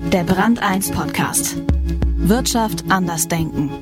Der Brand 1 Podcast. Wirtschaft anders denken.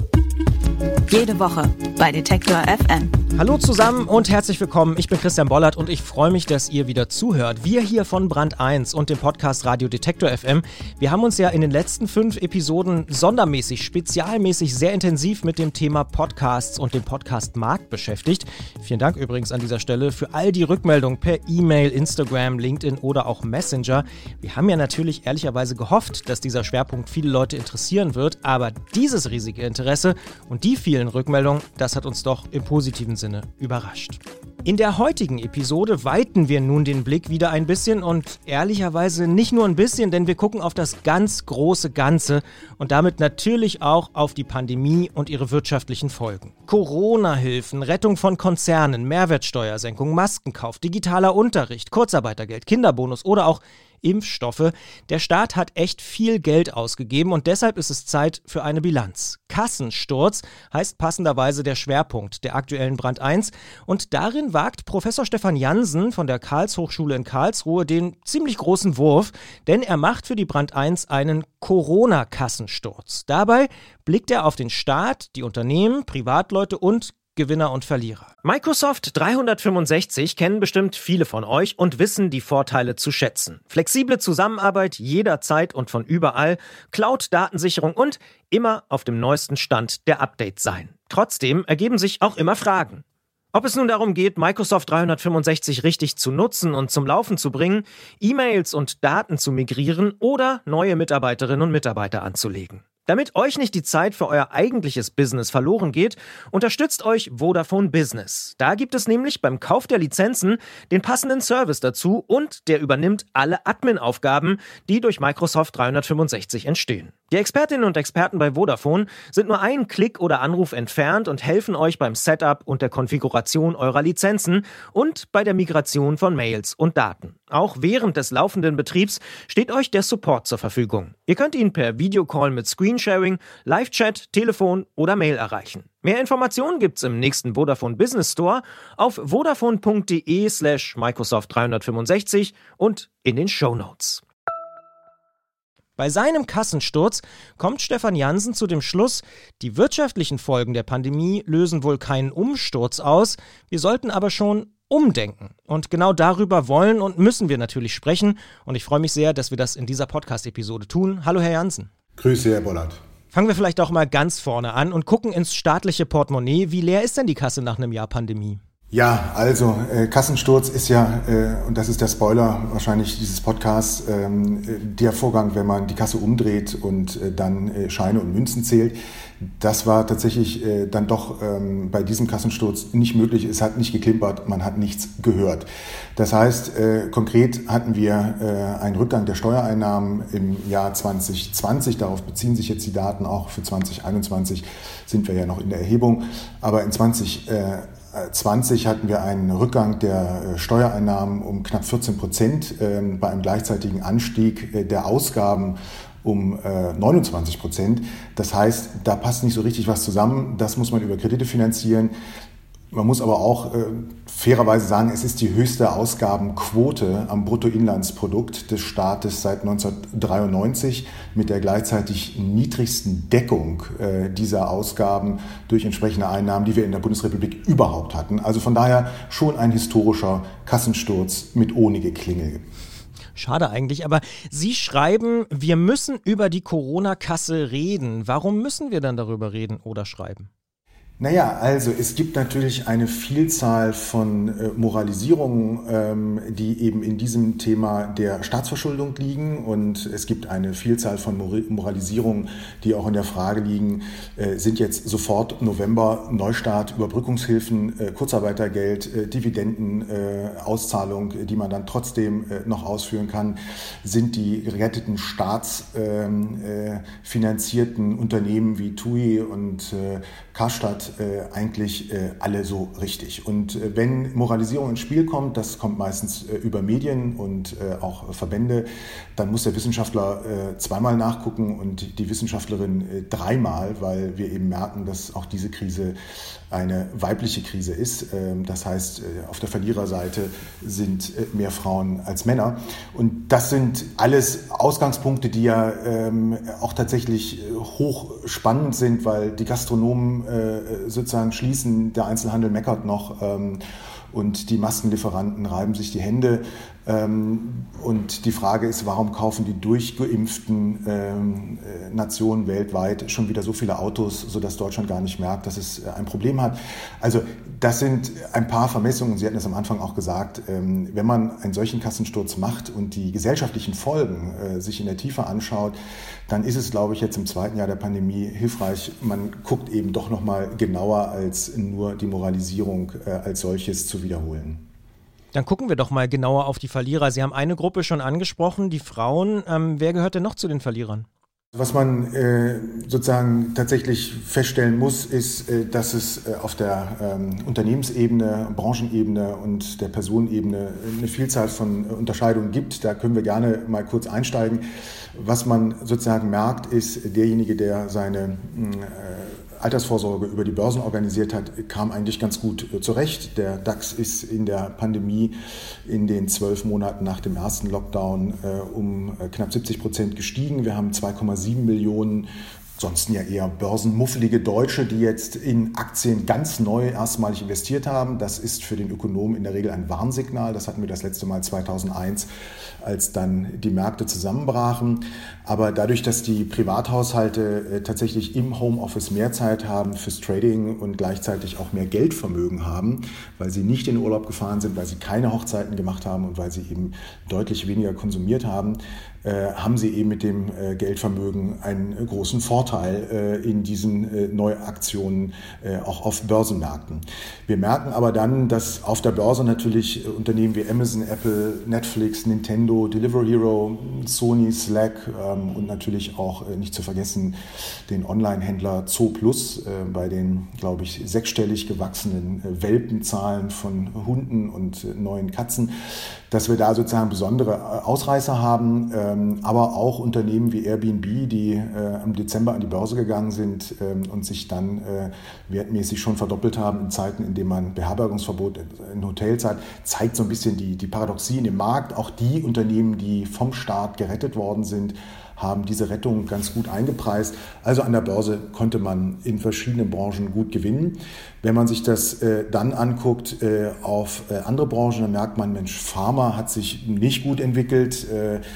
Jede Woche bei Detektor FM. Hallo zusammen und herzlich willkommen. Ich bin Christian Bollert und ich freue mich, dass ihr wieder zuhört. Wir hier von Brand 1 und dem Podcast Radio Detektor FM. Wir haben uns ja in den letzten 5 Episoden sondermäßig, spezialmäßig sehr intensiv mit dem Thema Podcasts und dem Podcast-Markt beschäftigt. Vielen Dank übrigens an dieser Stelle für all die Rückmeldungen per E-Mail, Instagram, LinkedIn oder auch Messenger. Wir haben ja natürlich ehrlicherweise gehofft, dass dieser Schwerpunkt viele Leute interessieren wird, aber dieses riesige Interesse und die vielen Rückmeldungen, das hat uns doch im positiven Sinne überrascht. In der heutigen Episode weiten wir nun den Blick wieder ein bisschen und ehrlicherweise nicht nur ein bisschen, denn wir gucken auf das ganz große Ganze und damit natürlich auch auf die Pandemie und ihre wirtschaftlichen Folgen. Corona-Hilfen, Rettung von Konzernen, Mehrwertsteuersenkung, Maskenkauf, digitaler Unterricht, Kurzarbeitergeld, Kinderbonus oder auch Impfstoffe. Der Staat hat echt viel Geld ausgegeben und deshalb ist es Zeit für eine Bilanz. Kassensturz heißt passenderweise der Schwerpunkt der aktuellen Brand 1 und darin wagt Professor Stefan Jansen von der Karls-Hochschule in Karlsruhe den ziemlich großen Wurf, denn er macht für die Brand 1 einen Corona-Kassensturz. Dabei blickt er auf den Staat, die Unternehmen, Privatleute und Gewinner und Verlierer. Microsoft 365 kennen bestimmt viele von euch und wissen die Vorteile zu schätzen. Flexible Zusammenarbeit jederzeit und von überall, Cloud-Datensicherung und immer auf dem neuesten Stand der Updates sein. Trotzdem ergeben sich auch immer Fragen. Ob es nun darum geht, Microsoft 365 richtig zu nutzen und zum Laufen zu bringen, E-Mails und Daten zu migrieren oder neue Mitarbeiterinnen und Mitarbeiter anzulegen. Damit euch nicht die Zeit für euer eigentliches Business verloren geht, unterstützt euch Vodafone Business. Da gibt es nämlich beim Kauf der Lizenzen den passenden Service dazu und der übernimmt alle Admin-Aufgaben, die durch Microsoft 365 entstehen. Die Expertinnen und Experten bei Vodafone sind nur einen Klick oder Anruf entfernt und helfen euch beim Setup und der Konfiguration eurer Lizenzen und bei der Migration von Mails und Daten. Auch während des laufenden Betriebs steht euch der Support zur Verfügung. Ihr könnt ihn per Videocall mit Screensharing, Live-Chat, Telefon oder Mail erreichen. Mehr Informationen gibt's im nächsten Vodafone Business Store auf vodafone.de/Microsoft 365 und in den Shownotes. Bei seinem Kassensturz kommt Stefan Jansen zu dem Schluss, die wirtschaftlichen Folgen der Pandemie lösen wohl keinen Umsturz aus, wir sollten aber schon umdenken. Und genau darüber wollen und müssen wir natürlich sprechen und ich freue mich sehr, dass wir das in dieser Podcast-Episode tun. Hallo Herr Jansen. Grüße, Herr Bollert. Fangen wir vielleicht auch mal ganz vorne an und gucken ins staatliche Portemonnaie. Wie leer ist denn die Kasse nach einem Jahr Pandemie? Ja, also Kassensturz ist ja, und das ist der Spoiler wahrscheinlich dieses Podcasts, der Vorgang, wenn man die Kasse umdreht und dann Scheine und Münzen zählt. Das war tatsächlich dann doch bei diesem Kassensturz nicht möglich. Es hat nicht geklimpert, man hat nichts gehört. Das heißt, konkret hatten wir einen Rückgang der Steuereinnahmen im Jahr 2020. Darauf beziehen sich jetzt die Daten. Auch für 2021 sind wir ja noch in der Erhebung. Aber in 2020 hatten wir einen Rückgang der Steuereinnahmen um knapp 14%, bei einem gleichzeitigen Anstieg der Ausgaben um 29%. Das heißt, da passt nicht so richtig was zusammen. Das muss man über Kredite finanzieren. Man muss aber auch fairerweise sagen, es ist die höchste Ausgabenquote am Bruttoinlandsprodukt des Staates seit 1993 mit der gleichzeitig niedrigsten Deckung dieser Ausgaben durch entsprechende Einnahmen, die wir in der Bundesrepublik überhaupt hatten. Also von daher schon ein historischer Kassensturz mit ohne Geklingel. Schade eigentlich, aber Sie schreiben, wir müssen über die Corona-Kasse reden. Warum müssen wir dann darüber reden oder schreiben? Naja, also es gibt natürlich eine Vielzahl von Moralisierungen, die eben in diesem Thema der Staatsverschuldung liegen, und es gibt eine Vielzahl von Moralisierungen, die auch in der Frage liegen, sind jetzt sofort November Neustart, Überbrückungshilfen, Kurzarbeitergeld, Dividendenauszahlung, die man dann trotzdem noch ausführen kann, sind die geretteten staatsfinanzierten Unternehmen wie TUI und Karstadt das eigentlich alle so richtig. Und wenn Moralisierung ins Spiel kommt, das kommt meistens über Medien und auch Verbände, dann muss der Wissenschaftler zweimal nachgucken und die Wissenschaftlerin dreimal, weil wir eben merken, dass auch diese Krise eine weibliche Krise ist. Das heißt, auf der Verliererseite sind mehr Frauen als Männer. Und das sind alles Ausgangspunkte, die ja auch tatsächlich hochspannend sind, weil die Gastronomen sozusagen schließen, der Einzelhandel meckert noch und die Maskenlieferanten reiben sich die Hände. Und die Frage ist, warum kaufen die durchgeimpften Nationen weltweit schon wieder so viele Autos, sodass Deutschland gar nicht merkt, dass es ein Problem hat. Also das sind ein paar Vermessungen. Sie hatten es am Anfang auch gesagt, wenn man einen solchen Kassensturz macht und die gesellschaftlichen Folgen sich in der Tiefe anschaut, dann ist es, glaube ich, jetzt im zweiten Jahr der Pandemie hilfreich. Man guckt eben doch noch mal genauer, als nur die Moralisierung als solches zu wiederholen. Dann gucken wir doch mal genauer auf die Verlierer. Sie haben eine Gruppe schon angesprochen, die Frauen. Wer gehört denn noch zu den Verlierern? Was man sozusagen tatsächlich feststellen muss, ist, dass es auf der Unternehmensebene, Branchenebene und der Personenebene eine Vielzahl von Unterscheidungen gibt. Da können wir gerne mal kurz einsteigen. Was man sozusagen merkt, ist, derjenige, der seine Altersvorsorge über die Börsen organisiert hat, kam eigentlich ganz gut zurecht. Der DAX ist in der Pandemie in den 12 Monaten nach dem ersten Lockdown um knapp 70% gestiegen. Wir haben 2,7 Millionen ansonsten ja eher börsenmuffelige Deutsche, die jetzt in Aktien ganz neu erstmalig investiert haben. Das ist für den Ökonomen in der Regel ein Warnsignal. Das hatten wir das letzte Mal 2001, als dann die Märkte zusammenbrachen. Aber dadurch, dass die Privathaushalte tatsächlich im Homeoffice mehr Zeit haben fürs Trading und gleichzeitig auch mehr Geldvermögen haben, weil sie nicht in den Urlaub gefahren sind, weil sie keine Hochzeiten gemacht haben und weil sie eben deutlich weniger konsumiert haben, haben sie eben mit dem Geldvermögen einen großen Vorteil in diesen Neuaktionen auch auf Börsenmärkten. Wir merken aber dann, dass auf der Börse natürlich Unternehmen wie Amazon, Apple, Netflix, Nintendo, Delivery Hero, Sony, Slack und natürlich auch nicht zu vergessen den Online-Händler Zooplus bei den, glaube ich, sechsstellig gewachsenen Welpenzahlen von Hunden und neuen Katzen, dass wir da sozusagen besondere Ausreißer haben, aber auch Unternehmen wie Airbnb, die im Dezember an die Börse gegangen sind und sich dann wertmäßig schon verdoppelt haben in Zeiten, in denen man Beherbergungsverbot in Hotels hat, zeigt so ein bisschen die Paradoxie in dem Markt. Auch die Unternehmen, die vom Staat gerettet worden sind, haben diese Rettung ganz gut eingepreist. Also an der Börse konnte man in verschiedenen Branchen gut gewinnen. Wenn man sich das dann anguckt auf andere Branchen, dann merkt man, Mensch, Pharma hat sich nicht gut entwickelt.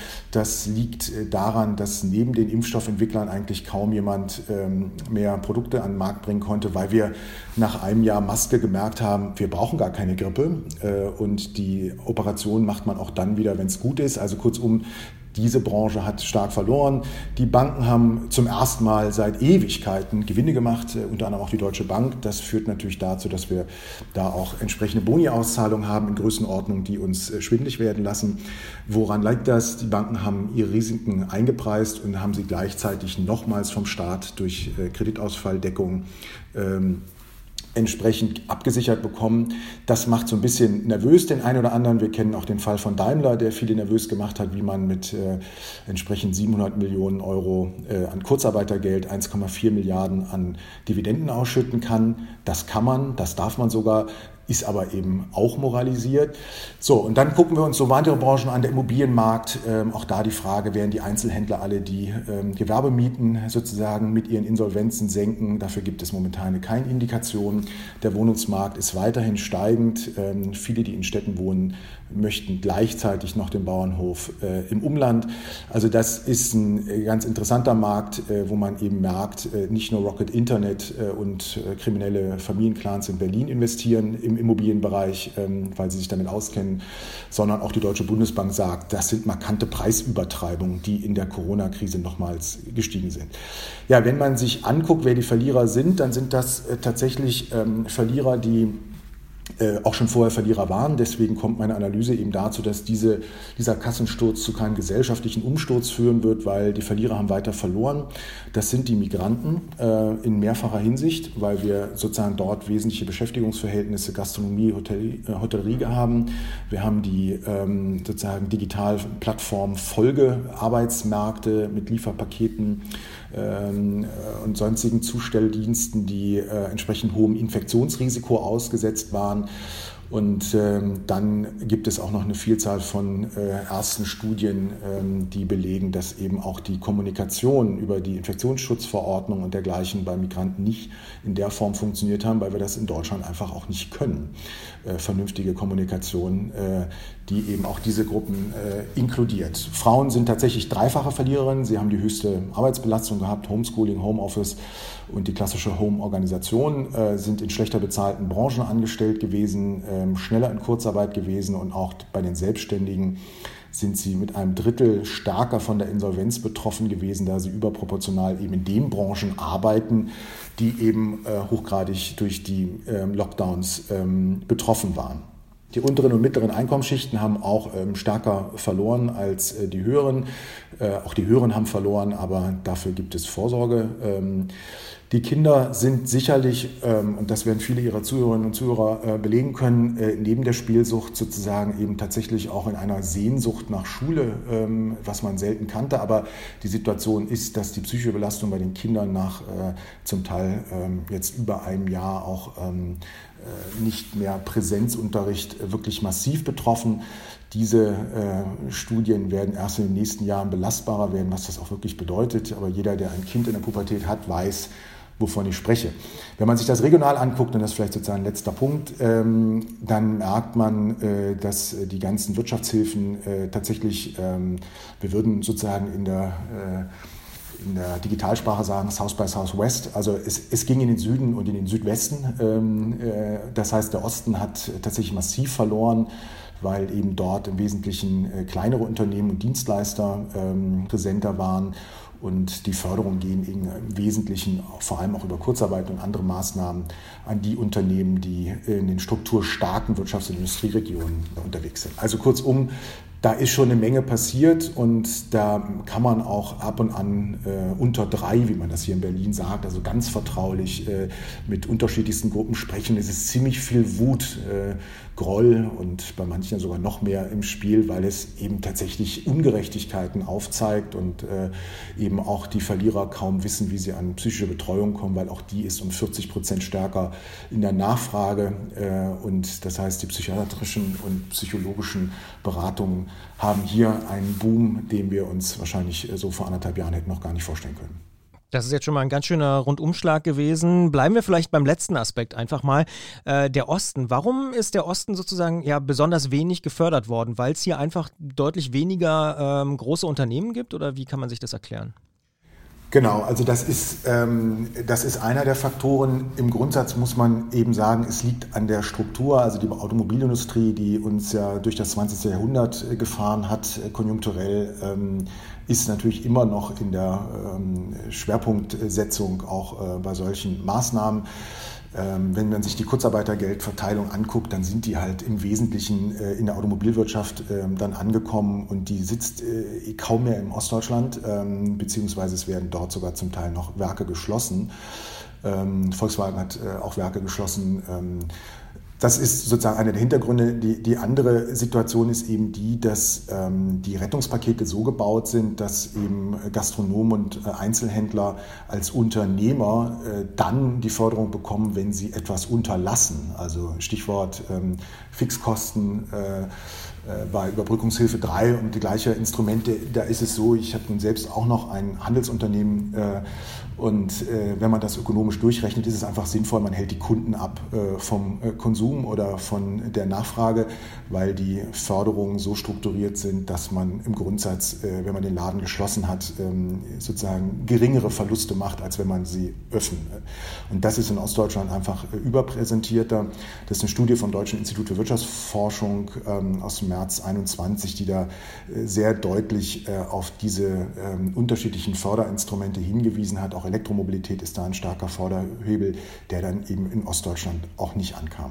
Das liegt daran, dass neben den Impfstoffentwicklern eigentlich kaum jemand mehr Produkte an den Markt bringen konnte, weil wir nach einem Jahr Maske gemerkt haben, wir brauchen gar keine Grippe. Und die Operation macht man auch dann wieder, wenn es gut ist. Also kurzum, diese Branche hat stark verloren. Die Banken haben zum ersten Mal seit Ewigkeiten Gewinne gemacht, unter anderem auch die Deutsche Bank. Das führt natürlich dazu, dass wir da auch entsprechende Boni-Auszahlungen haben in Größenordnung, die uns schwindelig werden lassen. Woran liegt das? Die Banken haben ihre Risiken eingepreist und haben sie gleichzeitig nochmals vom Staat durch Kreditausfalldeckung entsprechend abgesichert bekommen. Das macht so ein bisschen nervös den einen oder anderen. Wir kennen auch den Fall von Daimler, der viele nervös gemacht hat, wie man mit entsprechend 700 Millionen Euro an Kurzarbeitergeld 1,4 Milliarden an Dividenden ausschütten kann. Das kann man, das darf man sogar, ist aber eben auch moralisiert. So, und dann gucken wir uns so weitere Branchen an, der Immobilienmarkt. Auch da die Frage, werden die Einzelhändler alle die Gewerbemieten sozusagen mit ihren Insolvenzen senken? Dafür gibt es momentan keine Indikation. Der Wohnungsmarkt ist weiterhin steigend. Viele, die in Städten wohnen, möchten gleichzeitig noch den Bauernhof im Umland. Also das ist ein ganz interessanter Markt, wo man eben merkt, nicht nur Rocket Internet und kriminelle Familienclans in Berlin investieren im Immobilienbereich, weil sie sich damit auskennen, sondern auch die Deutsche Bundesbank sagt, das sind markante Preisübertreibungen, die in der Corona-Krise nochmals gestiegen sind. Ja, wenn man sich anguckt, wer die Verlierer sind, dann sind das tatsächlich Verlierer, die auch schon vorher Verlierer waren. Deswegen kommt meine Analyse eben dazu, dass dieser Kassensturz zu keinem gesellschaftlichen Umsturz führen wird, weil die Verlierer haben weiter verloren. Das sind die Migranten in mehrfacher Hinsicht, weil wir sozusagen dort wesentliche Beschäftigungsverhältnisse, Gastronomie, Hotellerie haben. Wir haben die sozusagen Digitalplattform Folgearbeitsmärkte mit Lieferpaketen und sonstigen Zustelldiensten, die entsprechend hohem Infektionsrisiko ausgesetzt waren. Und dann gibt es auch noch eine Vielzahl von ersten Studien, die belegen, dass eben auch die Kommunikation über die Infektionsschutzverordnung und dergleichen bei Migranten nicht in der Form funktioniert haben, weil wir das in Deutschland einfach auch nicht können. Vernünftige Kommunikation, die eben auch diese Gruppen inkludiert. Frauen sind tatsächlich dreifache Verliererinnen. Sie haben die höchste Arbeitsbelastung gehabt, Homeschooling, Homeoffice und die klassische Home-Organisation, sind in schlechter bezahlten Branchen angestellt gewesen, schneller in Kurzarbeit gewesen und auch bei den Selbstständigen sind sie mit einem Drittel stärker von der Insolvenz betroffen gewesen, da sie überproportional eben in den Branchen arbeiten, die eben hochgradig durch die Lockdowns betroffen waren. Die unteren und mittleren Einkommensschichten haben auch stärker verloren als die höheren. Auch die höheren haben verloren, aber dafür gibt es Vorsorge. Die Kinder sind sicherlich, und das werden viele Ihrer Zuhörerinnen und Zuhörer belegen können, neben der Spielsucht sozusagen eben tatsächlich auch in einer Sehnsucht nach Schule, was man selten kannte. Aber die Situation ist, dass die psychische Belastung bei den Kindern nach zum Teil jetzt über einem Jahr auch nicht mehr Präsenzunterricht wirklich massiv betroffen. Diese Studien werden erst in den nächsten Jahren belastbarer werden, was das auch wirklich bedeutet. Aber jeder, der ein Kind in der Pubertät hat, weiß, wovon ich spreche. Wenn man sich das regional anguckt, und das ist vielleicht sozusagen ein letzter Punkt, dann merkt man, dass die ganzen Wirtschaftshilfen tatsächlich, wir würden sozusagen in der Digitalsprache sagen, South by Southwest. Also es ging in den Süden und in den Südwesten. Das heißt, der Osten hat tatsächlich massiv verloren, weil eben dort im Wesentlichen kleinere Unternehmen und Dienstleister präsenter waren. Und die Förderung ging im Wesentlichen vor allem auch über Kurzarbeit und andere Maßnahmen an die Unternehmen, die in den strukturstarken Wirtschafts- und Industrieregionen unterwegs sind. Also kurzum, da ist schon eine Menge passiert und da kann man auch ab und an unter drei, wie man das hier in Berlin sagt, also ganz vertraulich mit unterschiedlichsten Gruppen sprechen. Es ist ziemlich viel Wut, Groll und bei manchen sogar noch mehr im Spiel, weil es eben tatsächlich Ungerechtigkeiten aufzeigt und eben auch die Verlierer kaum wissen, wie sie an psychische Betreuung kommen, weil auch die ist um 40% stärker in der Nachfrage und das heißt, die psychiatrischen und psychologischen Beratungen haben hier einen Boom, den wir uns wahrscheinlich so vor 1,5 Jahren hätten noch gar nicht vorstellen können. Das ist jetzt schon mal ein ganz schöner Rundumschlag gewesen. Bleiben wir vielleicht beim letzten Aspekt einfach mal. Der Osten. Warum ist der Osten sozusagen ja besonders wenig gefördert worden? Weil es hier einfach deutlich weniger große Unternehmen gibt oder wie kann man sich das erklären? Genau, also das ist einer der Faktoren. Im Grundsatz muss man eben sagen, es liegt an der Struktur, also die Automobilindustrie, die uns ja durch das 20. Jahrhundert gefahren hat, konjunkturell, ist natürlich immer noch in der Schwerpunktsetzung auch bei solchen Maßnahmen. Wenn man sich die Kurzarbeitergeldverteilung anguckt, dann sind die halt im Wesentlichen in der Automobilwirtschaft dann angekommen und die sitzt kaum mehr im Ostdeutschland, beziehungsweise es werden dort sogar zum Teil noch Werke geschlossen. Volkswagen hat auch Werke geschlossen. Das ist sozusagen einer der Hintergründe. Die andere Situation ist eben die, dass die Rettungspakete so gebaut sind, dass eben Gastronomen und Einzelhändler als Unternehmer dann die Förderung bekommen, wenn sie etwas unterlassen. Also Stichwort Fixkosten bei Überbrückungshilfe 3 und die gleichen Instrumente. Da ist es so, ich habe nun selbst auch noch ein Handelsunternehmen und wenn man das ökonomisch durchrechnet, ist es einfach sinnvoll, man hält die Kunden ab vom Konsum oder von der Nachfrage, weil die Förderungen so strukturiert sind, dass man im Grundsatz, wenn man den Laden geschlossen hat, sozusagen geringere Verluste macht, als wenn man sie öffnet. Und das ist in Ostdeutschland einfach überpräsentierter. Das ist eine Studie vom Deutschen Institut für Wirtschaftsforschung aus dem März 2021, die da sehr deutlich auf diese unterschiedlichen Förderinstrumente hingewiesen hat. Auch Elektromobilität ist da ein starker Förderhebel, der dann eben in Ostdeutschland auch nicht ankam.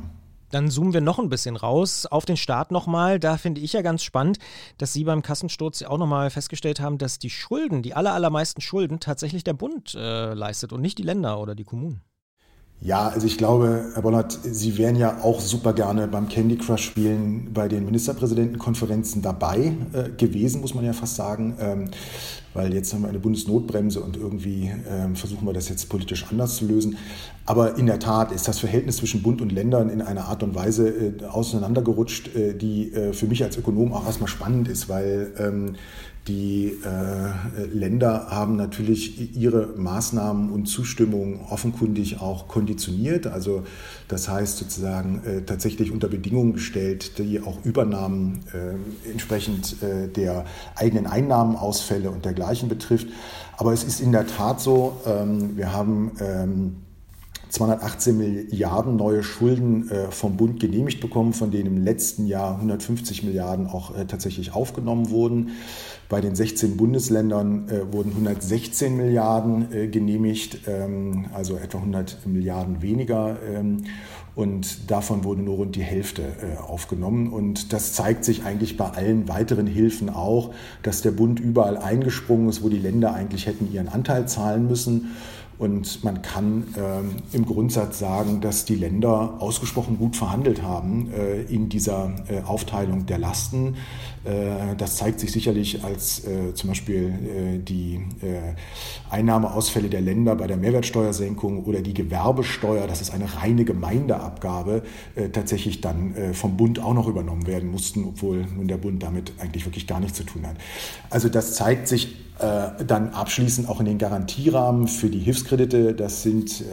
Dann zoomen wir noch ein bisschen raus auf den Staat nochmal. Da finde ich ja ganz spannend, dass Sie beim Kassensturz auch nochmal festgestellt haben, dass die Schulden, die allermeisten Schulden tatsächlich der Bund leistet und nicht die Länder oder die Kommunen. Ja, also ich glaube, Herr Bollert, Sie wären ja auch super gerne beim Candy Crush Spielen bei den Ministerpräsidentenkonferenzen dabei gewesen, muss man ja fast sagen, weil jetzt haben wir eine Bundesnotbremse und irgendwie versuchen wir das jetzt politisch anders zu lösen. Aber in der Tat ist das Verhältnis zwischen Bund und Ländern in einer Art und Weise auseinandergerutscht, die für mich als Ökonom auch erstmal spannend ist, weil die Länder haben natürlich ihre Maßnahmen und Zustimmung offenkundig auch konditioniert. Also das heißt sozusagen tatsächlich unter Bedingungen gestellt, die auch Übernahmen entsprechend der eigenen Einnahmenausfälle und dergleichen betrifft. Aber es ist in der Tat so, wir haben 218 Milliarden neue Schulden vom Bund genehmigt bekommen, von denen im letzten Jahr 150 Milliarden auch tatsächlich aufgenommen wurden. Bei den 16 Bundesländern wurden 116 Milliarden genehmigt, also etwa 100 Milliarden weniger. Und davon wurde nur rund die Hälfte aufgenommen. Und das zeigt sich eigentlich bei allen weiteren Hilfen auch, dass der Bund überall eingesprungen ist, wo die Länder eigentlich hätten ihren Anteil zahlen müssen. Und man kann im Grundsatz sagen, dass die Länder ausgesprochen gut verhandelt haben in dieser Aufteilung der Lasten. Das zeigt sich sicherlich, als zum Beispiel die Einnahmeausfälle der Länder bei der Mehrwertsteuersenkung oder die Gewerbesteuer, das ist eine reine Gemeindeabgabe, tatsächlich dann vom Bund auch noch übernommen werden mussten, obwohl nun der Bund damit eigentlich wirklich gar nichts zu tun hat. Also das zeigt sich dann abschließend auch in den Garantierahmen für die Hilfskredite. Das sind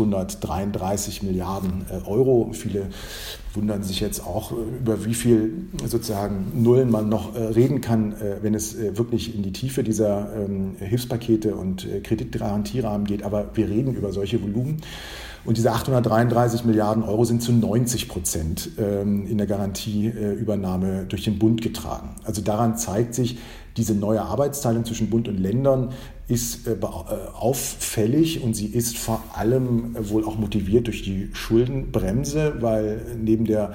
833 Milliarden Euro. Viele wundern sich jetzt auch, über wie viel sozusagen Nullen man noch reden kann, wenn es wirklich in die Tiefe dieser Hilfspakete und Kreditgarantierahmen geht. Aber wir reden über solche Volumen. Und diese 833 Milliarden Euro sind zu 90% in der Garantieübernahme durch den Bund getragen. Also daran zeigt sich, diese neue Arbeitsteilung zwischen Bund und Ländern ist auffällig und sie ist vor allem wohl auch motiviert durch die Schuldenbremse, weil neben der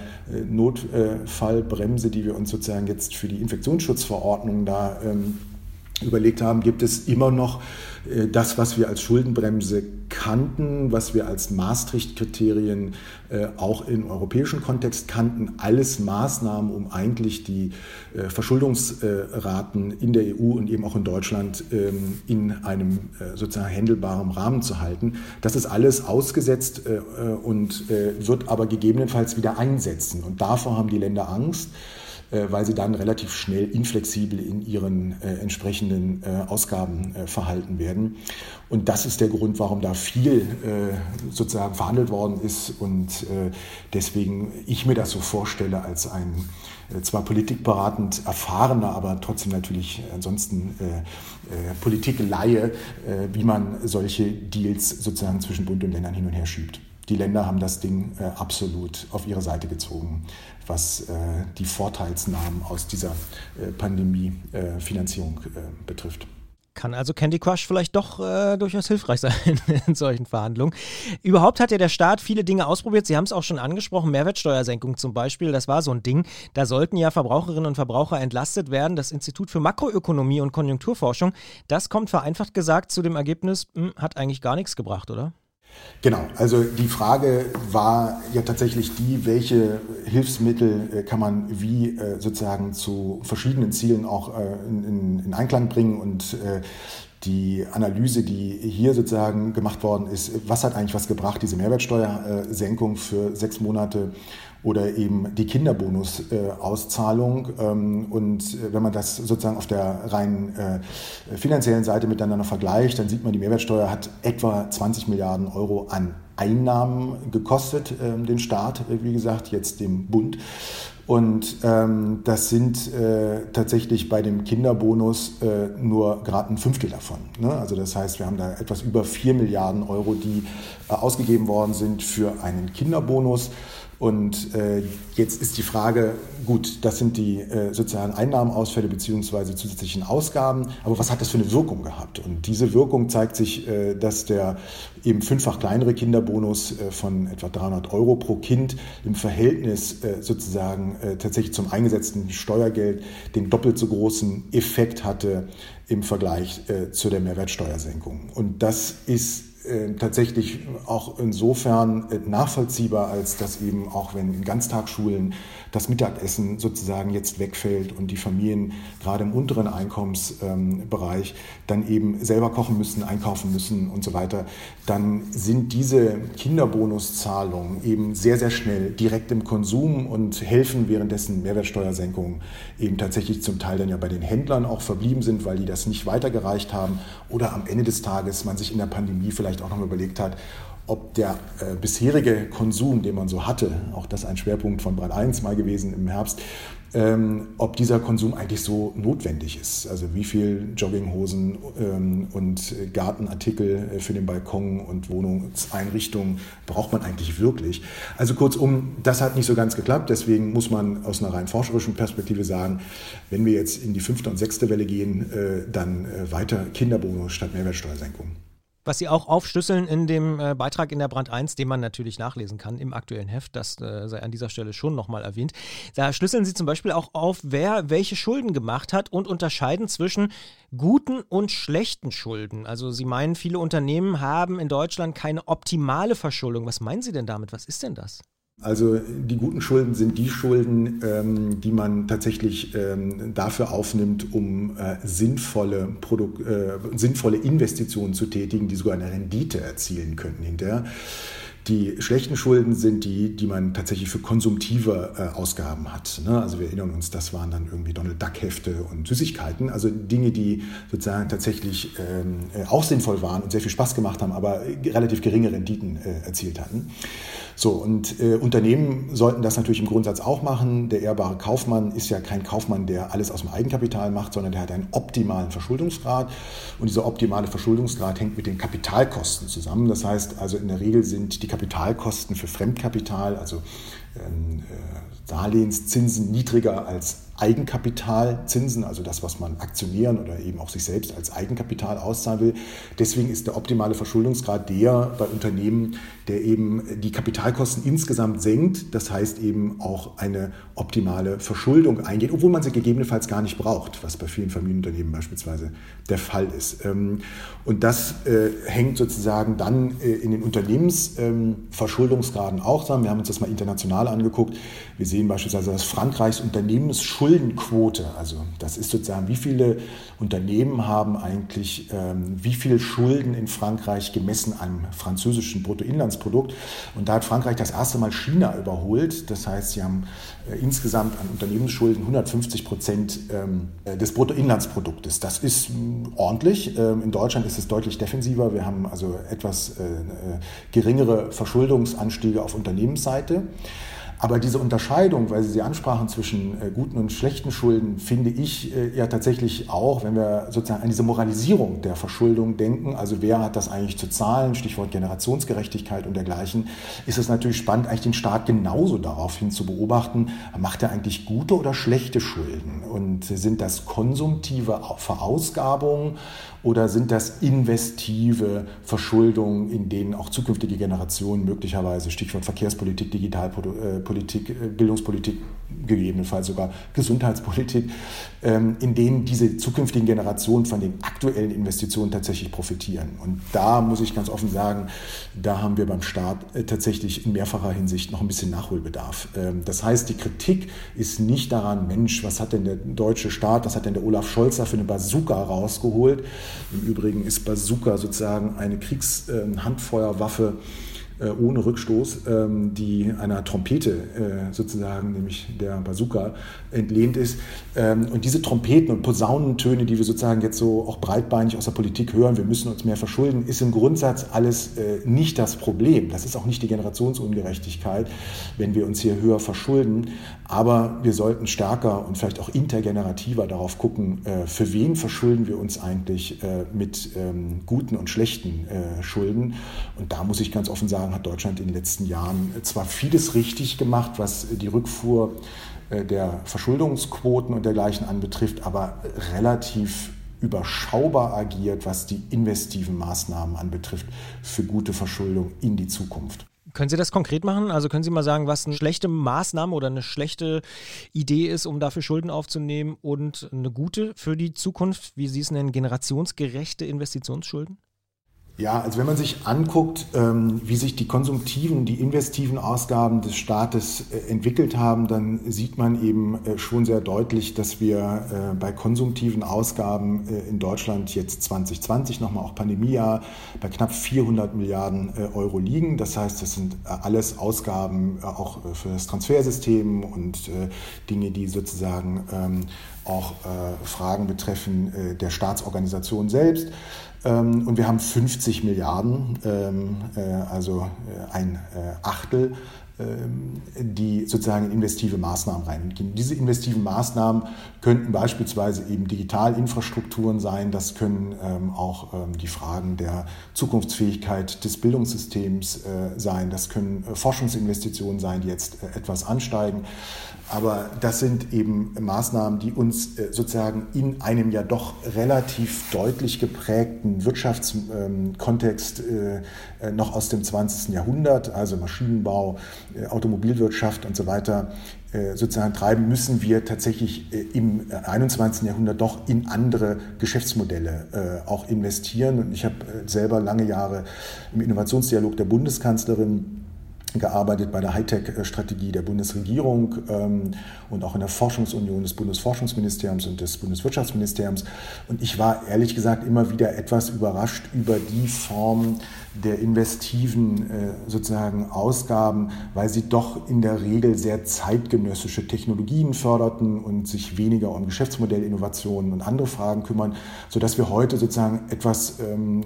Notfallbremse, die wir uns sozusagen jetzt für die Infektionsschutzverordnung da überlegt haben, gibt es immer noch das, was wir als Schuldenbremse kannten, was wir als Maastricht-Kriterien auch im europäischen Kontext kannten. Alles Maßnahmen, um eigentlich die Verschuldungsraten in der EU und eben auch in Deutschland in einem sozusagen handelbaren Rahmen zu halten. Das ist alles ausgesetzt und wird aber gegebenenfalls wieder einsetzen. Und davor haben die Länder Angst, weil sie dann relativ schnell inflexibel in ihren entsprechenden Ausgaben verhalten werden. Und das ist der Grund, warum da viel sozusagen verhandelt worden ist und deswegen ich mir das so vorstelle als ein zwar politikberatend erfahrener, aber trotzdem natürlich ansonsten Politikleihe, wie man solche Deals sozusagen zwischen Bund und Ländern hin und her schiebt. Die Länder haben das Ding absolut auf ihre Seite gezogen, was die Vorteilsnahmen aus dieser Pandemie-Finanzierung betrifft. Kann also Candy Crush vielleicht doch durchaus hilfreich sein in solchen Verhandlungen. Überhaupt hat ja der Staat viele Dinge ausprobiert. Sie haben es auch schon angesprochen, Mehrwertsteuersenkung zum Beispiel, das war so ein Ding. Da sollten ja Verbraucherinnen und Verbraucher entlastet werden. Das Institut für Makroökonomie und Konjunkturforschung, das kommt vereinfacht gesagt zu dem Ergebnis, hat eigentlich gar nichts gebracht, oder? Genau, also die Frage war ja tatsächlich die, welche Hilfsmittel kann man wie sozusagen zu verschiedenen Zielen auch in Einklang bringen und die Analyse, die hier sozusagen gemacht worden ist, was hat eigentlich was gebracht, diese Mehrwertsteuersenkung für 6 Monate oder eben die Kinderbonusauszahlung. Und wenn man das sozusagen auf der rein finanziellen Seite miteinander vergleicht, dann sieht man, die Mehrwertsteuer hat etwa 20 Milliarden Euro an Einnahmen gekostet, den Staat, wie gesagt, jetzt dem Bund. Und das sind tatsächlich bei dem Kinderbonus nur gerade ein Fünftel davon. Ne? Also das heißt, wir haben da etwas über 4 Milliarden Euro, die ausgegeben worden sind für einen Kinderbonus. Und jetzt ist die Frage, gut, das sind die sozialen Einnahmenausfälle bzw. zusätzlichen Ausgaben, aber was hat das für eine Wirkung gehabt? Und diese Wirkung zeigt sich, dass der eben 5-fach kleinere Kinderbonus von etwa 300 € pro Kind im Verhältnis sozusagen tatsächlich zum eingesetzten Steuergeld den doppelt so großen Effekt hatte im Vergleich zu der Mehrwertsteuersenkung. Und das ist tatsächlich auch insofern nachvollziehbar, als dass eben auch wenn in Ganztagsschulen das Mittagessen sozusagen jetzt wegfällt und die Familien gerade im unteren Einkommensbereich dann eben selber kochen müssen, einkaufen müssen und so weiter, dann sind diese Kinderbonuszahlungen eben sehr, sehr schnell direkt im Konsum und helfen währenddessen Mehrwertsteuersenkungen eben tatsächlich zum Teil dann ja bei den Händlern auch verblieben sind, weil die das nicht weitergereicht haben oder am Ende des Tages man sich in der Pandemie vielleicht auch noch mal überlegt hat, ob der bisherige Konsum, den man so hatte, auch das ein Schwerpunkt von Brand 1 mal gewesen im Herbst, ob dieser Konsum eigentlich so notwendig ist. Also wie viel Jogginghosen und Gartenartikel für den Balkon und Wohnungseinrichtungen braucht man eigentlich wirklich? Also kurzum, das hat nicht so ganz geklappt. Deswegen muss man aus einer rein forscherischen Perspektive sagen, wenn wir jetzt in die 5. und 6. Welle gehen, dann weiter Kinderbonus statt Mehrwertsteuersenkung. Was Sie auch aufschlüsseln in dem Beitrag in der Brand 1, den man natürlich nachlesen kann im aktuellen Heft, das sei an dieser Stelle schon nochmal erwähnt. Da schlüsseln Sie zum Beispiel auch auf, wer welche Schulden gemacht hat und unterscheiden zwischen guten und schlechten Schulden. Also Sie meinen, viele Unternehmen haben in Deutschland keine optimale Verschuldung. Was meinen Sie denn damit? Was ist denn das? Also die guten Schulden sind die Schulden, die man tatsächlich dafür aufnimmt, um sinnvolle Investitionen zu tätigen, die sogar eine Rendite erzielen könnten hinterher. Die schlechten Schulden sind die man tatsächlich für konsumtive Ausgaben hat. Also wir erinnern uns, das waren dann irgendwie Donald Duck Hefte und Süßigkeiten, also Dinge, die sozusagen tatsächlich auch sinnvoll waren und sehr viel Spaß gemacht haben, aber relativ geringe Renditen erzielt hatten. So, und Unternehmen sollten das natürlich im Grundsatz auch machen. Der ehrbare Kaufmann ist ja kein Kaufmann, der alles aus dem Eigenkapital macht, sondern der hat einen optimalen Verschuldungsgrad. Und dieser optimale Verschuldungsgrad hängt mit den Kapitalkosten zusammen. Das heißt also, in der Regel sind die Kapitalkosten für Fremdkapital, also Darlehenszinsen, niedriger als Eigenkapitalzinsen, also das, was man Aktionären oder eben auch sich selbst als Eigenkapital auszahlen will. Deswegen ist der optimale Verschuldungsgrad der bei Unternehmen, der eben die Kapitalkosten insgesamt senkt, das heißt eben auch eine optimale Verschuldung eingeht, obwohl man sie gegebenenfalls gar nicht braucht, was bei vielen Familienunternehmen beispielsweise der Fall ist. Und das hängt sozusagen dann in den Unternehmensverschuldungsgraden auch zusammen. Wir haben uns das mal international angeguckt. Wir sehen beispielsweise, dass Frankreichs Unternehmensschuldenquote, also das ist sozusagen, wie viele Unternehmen haben eigentlich, wie viel Schulden in Frankreich gemessen am französischen Bruttoinlandsprodukt. Und da hat Frankreich das erste Mal China überholt. Das heißt, sie haben insgesamt an Unternehmensschulden 150% des Bruttoinlandsproduktes. Das ist ordentlich. In Deutschland ist es deutlich defensiver. Wir haben also etwas geringere Verschuldungsanstiege auf Unternehmensseite. Aber diese Unterscheidung, weil Sie sie ansprachen zwischen guten und schlechten Schulden, finde ich ja tatsächlich auch, wenn wir sozusagen an diese Moralisierung der Verschuldung denken, also wer hat das eigentlich zu zahlen, Stichwort Generationsgerechtigkeit und dergleichen, ist es natürlich spannend, eigentlich den Staat genauso daraufhin zu beobachten, macht er eigentlich gute oder schlechte Schulden? Und sind das konsumtive Verausgabungen oder sind das investive Verschuldungen, in denen auch zukünftige Generationen möglicherweise, Stichwort Verkehrspolitik, Digitalpolitik, Bildungspolitik, gegebenenfalls sogar Gesundheitspolitik, in denen diese zukünftigen Generationen von den aktuellen Investitionen tatsächlich profitieren. Und da muss ich ganz offen sagen, da haben wir beim Staat tatsächlich in mehrfacher Hinsicht noch ein bisschen Nachholbedarf. Das heißt, die Kritik ist nicht daran, Mensch, was hat denn der deutsche Staat, was hat denn der Olaf Scholz da für eine Bazooka rausgeholt? Im Übrigen ist Bazooka sozusagen eine Kriegshandfeuerwaffe ohne Rückstoß, die einer Trompete sozusagen, nämlich der Bazooka, entlehnt ist. Und diese Trompeten und Posaunentöne, die wir sozusagen jetzt so auch breitbeinig aus der Politik hören, wir müssen uns mehr verschulden, ist im Grundsatz alles nicht das Problem. Das ist auch nicht die Generationsungerechtigkeit, wenn wir uns hier höher verschulden. Aber wir sollten stärker und vielleicht auch intergenerativer darauf gucken, für wen verschulden wir uns eigentlich mit guten und schlechten Schulden. Und da muss ich ganz offen sagen, sagen, hat Deutschland in den letzten Jahren zwar vieles richtig gemacht, was die Rückfuhr der Verschuldungsquoten und dergleichen anbetrifft, aber relativ überschaubar agiert, was die investiven Maßnahmen anbetrifft für gute Verschuldung in die Zukunft. Können Sie das konkret machen? Also können Sie mal sagen, was eine schlechte Maßnahme oder eine schlechte Idee ist, um dafür Schulden aufzunehmen und eine gute für die Zukunft? Wie Sie es nennen, generationsgerechte Investitionsschulden? Ja, also wenn man sich anguckt, wie sich die konsumtiven, die investiven Ausgaben des Staates entwickelt haben, dann sieht man eben schon sehr deutlich, dass wir bei konsumtiven Ausgaben in Deutschland jetzt 2020, nochmal auch Pandemiejahr, bei knapp 400 Milliarden Euro liegen. Das heißt, das sind alles Ausgaben auch für das Transfersystem und Dinge, die sozusagen auch Fragen betreffen der Staatsorganisation selbst. Und wir haben 50 Milliarden, also ein Achtel, die sozusagen in investive Maßnahmen reingehen. Diese investiven Maßnahmen könnten beispielsweise eben Digitalinfrastrukturen sein, das können auch die Fragen der Zukunftsfähigkeit des Bildungssystems sein, das können Forschungsinvestitionen sein, die jetzt etwas ansteigen. Aber das sind eben Maßnahmen, die uns sozusagen in einem ja doch relativ deutlich geprägten Wirtschaftskontext noch aus dem 20. Jahrhundert, also Maschinenbau, Automobilwirtschaft und so weiter, sozusagen treiben, müssen wir tatsächlich im 21. Jahrhundert doch in andere Geschäftsmodelle auch investieren. Und ich habe selber lange Jahre im Innovationsdialog der Bundeskanzlerin gearbeitet bei der Hightech-Strategie der Bundesregierung und auch in der Forschungsunion des Bundesforschungsministeriums und des Bundeswirtschaftsministeriums. Und ich war ehrlich gesagt immer wieder etwas überrascht über die Form der investiven sozusagen Ausgaben, weil sie doch in der Regel sehr zeitgenössische Technologien förderten und sich weniger um Geschäftsmodellinnovationen und andere Fragen kümmern, sodass wir heute sozusagen etwas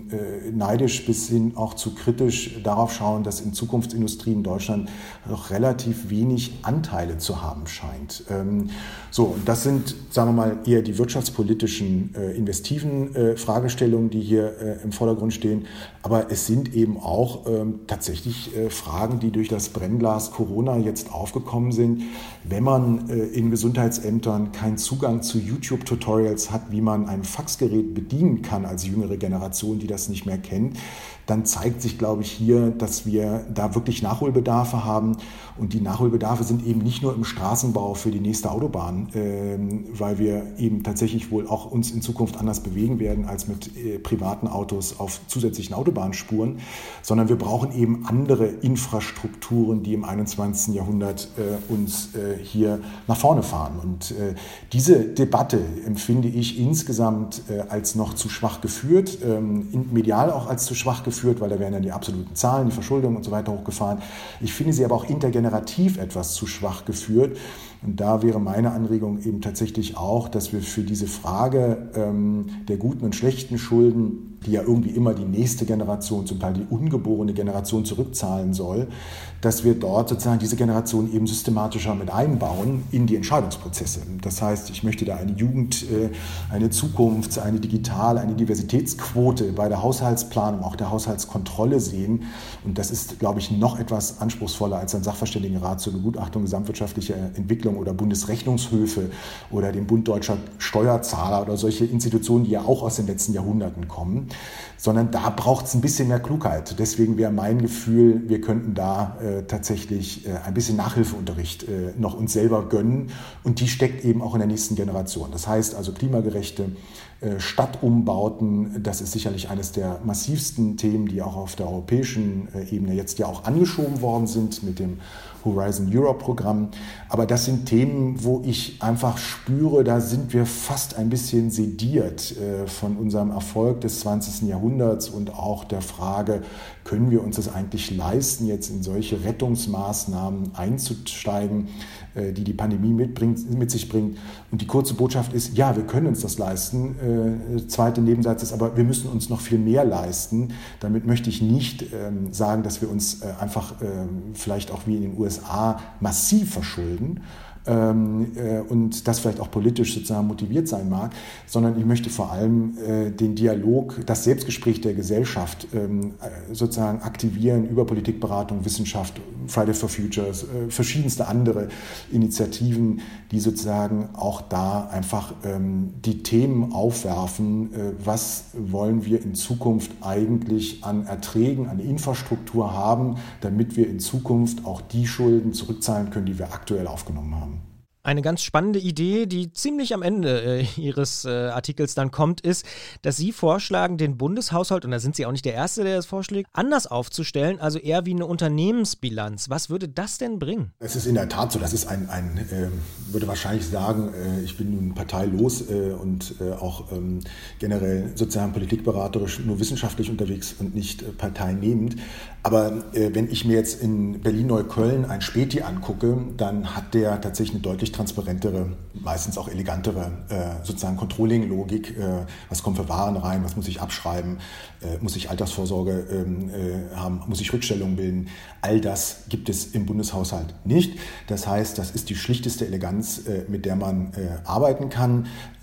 neidisch bis hin auch zu kritisch darauf schauen, dass in Zukunftsindustrien in Deutschland noch relativ wenig Anteile zu haben scheint. So, und das sind, sagen wir mal, eher die wirtschaftspolitischen, investiven Fragestellungen, die hier im Vordergrund stehen. Aber es sind eben auch tatsächlich Fragen, die durch das Brennglas Corona jetzt aufgekommen sind. Wenn man in Gesundheitsämtern keinen Zugang zu YouTube-Tutorials hat, wie man ein Faxgerät bedienen kann als jüngere Generation, die das nicht mehr kennt, dann zeigt sich, glaube ich, hier, dass wir da wirklich Nachholbedarfe haben. Und die Nachholbedarfe sind eben nicht nur im Straßenbau für die nächste Autobahn, weil wir eben tatsächlich wohl auch uns in Zukunft anders bewegen werden als mit privaten Autos auf zusätzlichen Autobahnspuren, sondern wir brauchen eben andere Infrastrukturen, die im 21. Jahrhundert uns hier nach vorne fahren. Und diese Debatte empfinde ich insgesamt als noch zu schwach geführt, medial auch als zu schwach geführt, weil da werden ja die absoluten Zahlen, die Verschuldung und so weiter hochgefahren. Ich finde sie aber auch intergenerativ etwas zu schwach geführt. Und da wäre meine Anregung eben tatsächlich auch, dass wir für diese Frage der guten und schlechten Schulden, die ja irgendwie immer die nächste Generation, zum Teil die ungeborene Generation zurückzahlen soll, dass wir dort sozusagen diese Generation eben systematischer mit einbauen in die Entscheidungsprozesse. Das heißt, ich möchte da eine Jugend, eine Zukunft, eine eine Diversitätsquote bei der Haushaltsplanung, auch der Haushaltskontrolle sehen. Und das ist, glaube ich, noch etwas anspruchsvoller als ein Sachverständigenrat zur Begutachtung gesamtwirtschaftlicher Entwicklung oder Bundesrechnungshöfe oder dem Bund Deutscher Steuerzahler oder solche Institutionen, die ja auch aus den letzten Jahrhunderten kommen, sondern da braucht es ein bisschen mehr Klugheit. Deswegen wäre mein Gefühl, wir könnten da tatsächlich ein bisschen Nachhilfeunterricht noch uns selber gönnen und die steckt eben auch in der nächsten Generation. Das heißt also klimagerechte Stadtumbauten, das ist sicherlich eines der massivsten Themen, die auch auf der europäischen Ebene jetzt ja auch angeschoben worden sind mit dem Horizon Europe Programm. Aber das sind Themen, wo ich einfach spüre, da sind wir fast ein bisschen sediert von unserem Erfolg des 20. Jahrhunderts und auch der Frage, können wir uns das eigentlich leisten, jetzt in solche Rettungsmaßnahmen einzusteigen, die die Pandemie mit sich bringt. Und die kurze Botschaft ist, ja, wir können uns das leisten. Zweite Nebensatz ist aber, wir müssen uns noch viel mehr leisten. Damit möchte ich nicht sagen, dass wir uns einfach vielleicht auch wie in den USA massiv verschulden, und das vielleicht auch politisch sozusagen motiviert sein mag, sondern ich möchte vor allem den Dialog, das Selbstgespräch der Gesellschaft sozusagen aktivieren über Politikberatung, Wissenschaft, Friday for Futures, verschiedenste andere Initiativen, die sozusagen auch da einfach die Themen aufwerfen, was wollen wir in Zukunft eigentlich an Erträgen, an Infrastruktur haben, damit wir in Zukunft auch die Schulden zurückzahlen können, die wir aktuell aufgenommen haben. Eine ganz spannende Idee, die ziemlich am Ende Ihres Artikels dann kommt, ist, dass Sie vorschlagen, den Bundeshaushalt, und da sind Sie auch nicht der Erste, der das vorschlägt, anders aufzustellen, also eher wie eine Unternehmensbilanz. Was würde das denn bringen? Es ist in der Tat so, das ist würde wahrscheinlich sagen, ich bin nun parteilos und auch generell sozusagen politikberaterisch nur wissenschaftlich unterwegs und nicht parteinehmend. Aber wenn ich mir jetzt in Berlin-Neukölln ein Späti angucke, dann hat der tatsächlich eine deutlich transparentere, meistens auch elegantere sozusagen Controlling-Logik. Was kommt für Waren rein, was muss ich abschreiben, muss ich Altersvorsorge haben, muss ich Rückstellungen bilden. All das gibt es im Bundeshaushalt nicht. Das heißt, das ist die schlichteste Eleganz, mit der man arbeiten kann.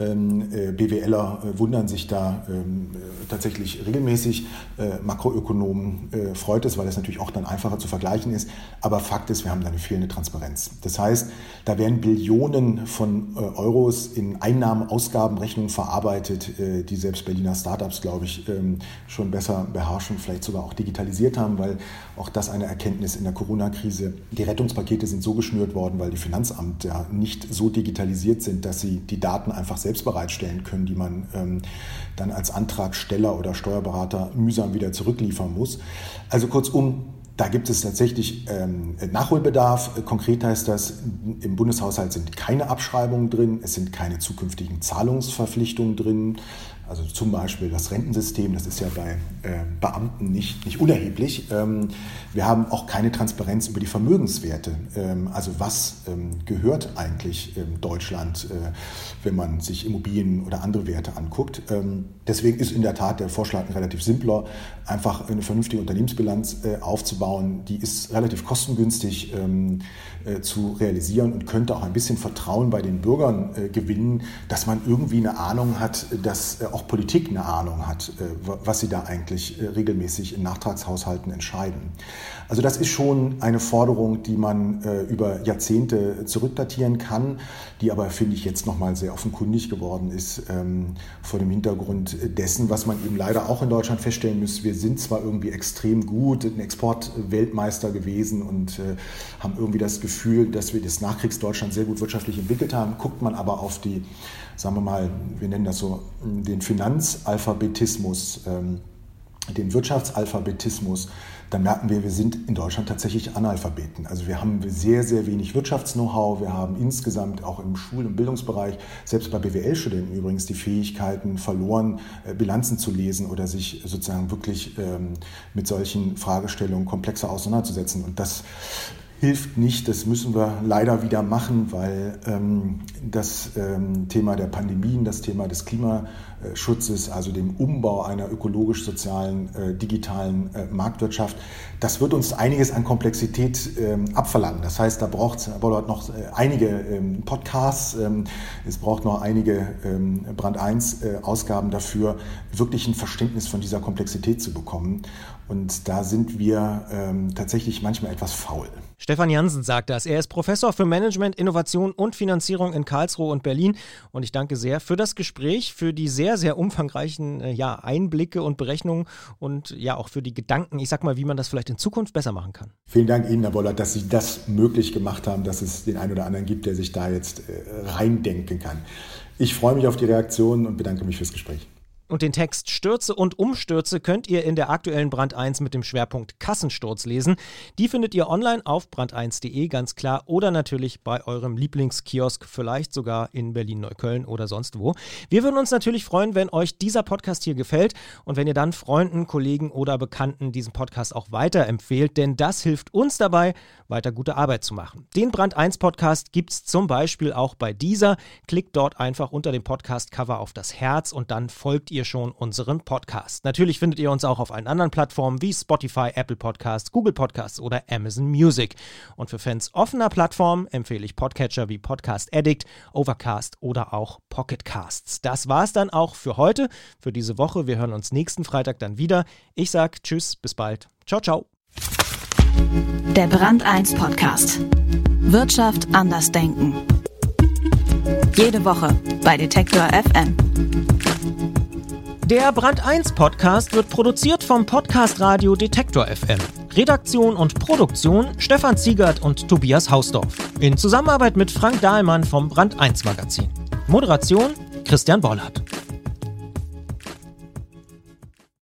BWLer wundern sich da tatsächlich regelmäßig. Makroökonomen freut es, weil es natürlich auch dann einfacher zu vergleichen ist. Aber Fakt ist, wir haben da eine fehlende Transparenz. Das heißt, da werden Billionen von Euros in Einnahmen-Ausgabenrechnungen verarbeitet, die selbst Berliner Startups, glaube ich, schon besser beherrschen, vielleicht sogar auch digitalisiert haben, weil auch das eine Erkenntnis in der Corona-Krise. Die Rettungspakete sind so geschnürt worden, weil die Finanzämter nicht so digitalisiert sind, dass sie die Daten einfach selbst bereitstellen können, die man dann als Antragsteller oder Steuerberater mühsam wieder zurückliefern muss. Also kurzum, da gibt es tatsächlich Nachholbedarf. Konkret heißt das, im Bundeshaushalt sind keine Abschreibungen drin, es sind keine zukünftigen Zahlungsverpflichtungen drin. Also zum Beispiel das Rentensystem, das ist ja bei Beamten nicht unerheblich. Wir haben auch keine Transparenz über die Vermögenswerte. Also was gehört eigentlich Deutschland, wenn man sich Immobilien oder andere Werte anguckt. Deswegen ist in der Tat der Vorschlag ein relativ simpler, einfach eine vernünftige Unternehmensbilanz aufzubauen. Die ist relativ kostengünstig zu realisieren und könnte auch ein bisschen Vertrauen bei den Bürgern gewinnen, dass man irgendwie eine Ahnung hat, dass auch Politik eine Ahnung hat, was sie da eigentlich regelmäßig in Nachtragshaushalten entscheiden. Also das ist schon eine Forderung, die man über Jahrzehnte zurückdatieren kann, die aber, finde ich, jetzt nochmal sehr offenkundig geworden ist vor dem Hintergrund dessen, was man eben leider auch in Deutschland feststellen muss. Wir sind zwar irgendwie extrem gut, ein Exportweltmeister gewesen und haben irgendwie das Gefühl, dass wir das Nachkriegsdeutschland sehr gut wirtschaftlich entwickelt haben. Guckt man aber auf die, sagen wir mal, wir nennen das so, den Finanzalphabetismus, den Wirtschaftsalphabetismus, dann merken wir sind in Deutschland tatsächlich Analphabeten. Also wir haben sehr, sehr wenig Wirtschaftsknow-how. Wir haben insgesamt auch im Schul- und Bildungsbereich, selbst bei BWL-Studenten übrigens, die Fähigkeiten verloren, Bilanzen zu lesen oder sich sozusagen wirklich mit solchen Fragestellungen komplexer auseinanderzusetzen. Und das hilft nicht, das müssen wir leider wieder machen, weil das Thema der Pandemien, das Thema des Klimaschutzes, also dem Umbau einer ökologisch-sozialen, digitalen Marktwirtschaft, das wird uns einiges an Komplexität abverlangen. Das heißt, da braucht es noch einige Podcasts, es braucht noch einige Brand 1 Ausgaben dafür, wirklich ein Verständnis von dieser Komplexität zu bekommen. Und da sind wir tatsächlich manchmal etwas faul. Stefan Jansen sagt das. Er ist Professor für Management, Innovation und Finanzierung in Karlsruhe und Berlin. Und ich danke sehr für das Gespräch, für die sehr, sehr umfangreichen Einblicke und Berechnungen und ja auch für die Gedanken, ich sag mal, wie man das vielleicht in Zukunft besser machen kann. Vielen Dank Ihnen, Herr Bollert, dass Sie das möglich gemacht haben, dass es den einen oder anderen gibt, der sich da jetzt reindenken kann. Ich freue mich auf die Reaktionen und bedanke mich fürs Gespräch. Und den Text Stürze und Umstürze könnt ihr in der aktuellen Brand 1 mit dem Schwerpunkt Kassensturz lesen. Die findet ihr online auf brand1.de, ganz klar, oder natürlich bei eurem Lieblingskiosk, vielleicht sogar in Berlin-Neukölln oder sonst wo. Wir würden uns natürlich freuen, wenn euch dieser Podcast hier gefällt und wenn ihr dann Freunden, Kollegen oder Bekannten diesen Podcast auch weiterempfehlt, denn das hilft uns dabei, weiter gute Arbeit zu machen. Den Brand 1 Podcast gibt's zum Beispiel auch bei Deezer. Klickt dort einfach unter dem Podcast-Cover auf das Herz und dann folgt ihr schon unseren Podcast. Natürlich findet ihr uns auch auf allen anderen Plattformen wie Spotify, Apple Podcasts, Google Podcasts oder Amazon Music. Und für Fans offener Plattformen empfehle ich Podcatcher wie Podcast Addict, Overcast oder auch Pocket Casts. Das war's dann auch für heute, für diese Woche. Wir hören uns nächsten Freitag dann wieder. Ich sag Tschüss, bis bald. Ciao, ciao. Der Brand 1 Podcast. Wirtschaft anders denken. Jede Woche bei Detektor FM. Der Brand 1 Podcast wird produziert vom Podcast Radio Detektor FM. Redaktion und Produktion Stefan Ziegert und Tobias Hausdorf. In Zusammenarbeit mit Frank Dahlmann vom Brand 1 Magazin. Moderation Christian Bollert.